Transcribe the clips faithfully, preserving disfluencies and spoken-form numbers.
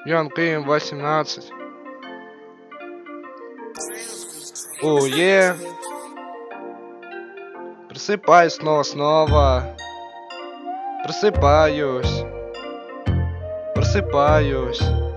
Young им восемнадцать. О, е. Просыпаюсь снова-снова. Просыпаюсь. Просыпаюсь.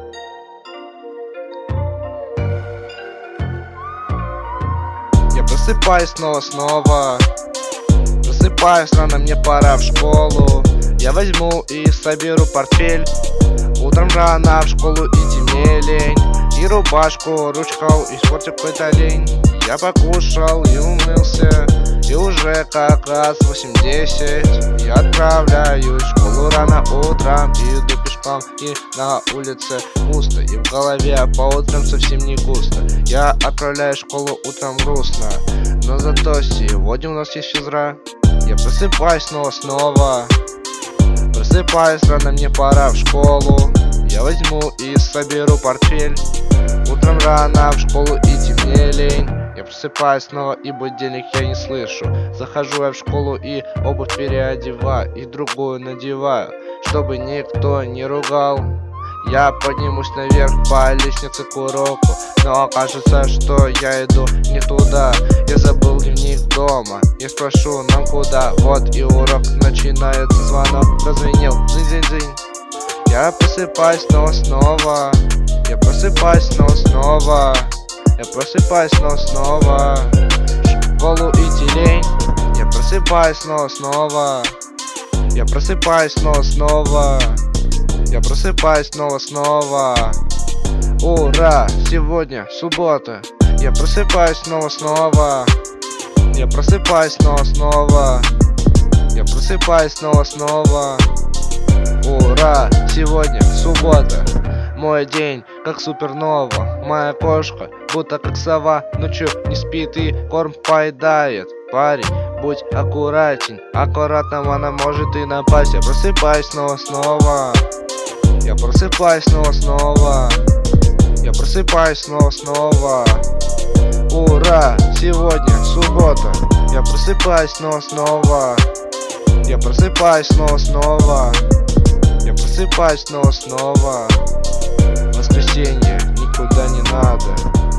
Я просыпаюсь снова-снова. Просыпаюсь рано, мне пора в школу. Я возьму и соберу портфель. Утром рано в школу идти мне лень. И рубашку, ручкал, и спортик какой-то лень. Я покушал и умылся. И уже как раз восемь-десять. Я отправляюсь в школу рано утром. И иду пешком, и на улице пусто. И в голове по утрам совсем не густо. Я отправляюсь в школу утром грустно. Но зато сегодня у нас есть физра. Я просыпаюсь снова-снова. Просыпаюсь рано, мне пора в школу. Я возьму и соберу портфель. Утром рано в школу идти мне лень. Я просыпаюсь снова, и будильник я не слышу. Захожу я в школу и обувь переодеваю. И другую надеваю, чтобы никто не ругал. Я поднимусь наверх по лестнице к уроку. Но окажется, что я иду не туда. Я забыл дневник дома. Я спрошу, нам куда? Вот и урок начинается. Звонок прозвенел. Дзынь-дзынь-дзынь. Я просыпаюсь снова-снова. Я просыпаюсь снова-снова. Я просыпаюсь снова-снова. В школу идти лень. Я просыпаюсь снова-снова. Я просыпаюсь снова-снова. Я просыпаюсь снова-снова. Ура! Сегодня суббота. Я просыпаюсь снова-снова. Я просыпаюсь снова-снова. Я просыпаюсь снова-снова. Ура! Сегодня суббота. Мой день как супернова. Моя кошка будто как сова. Ночью не спит и корм поедает. Парень, будь аккуратен. Аккуратно она может и напасть. Я просыпаюсь снова-снова. Я просыпаюсь снова-снова. Я просыпаюсь снова-снова. Ура! Сегодня суббота. Я просыпаюсь снова-снова. Я просыпаюсь снова-снова. Я просыпаюсь снова-снова. Воскресенье, никуда не надо.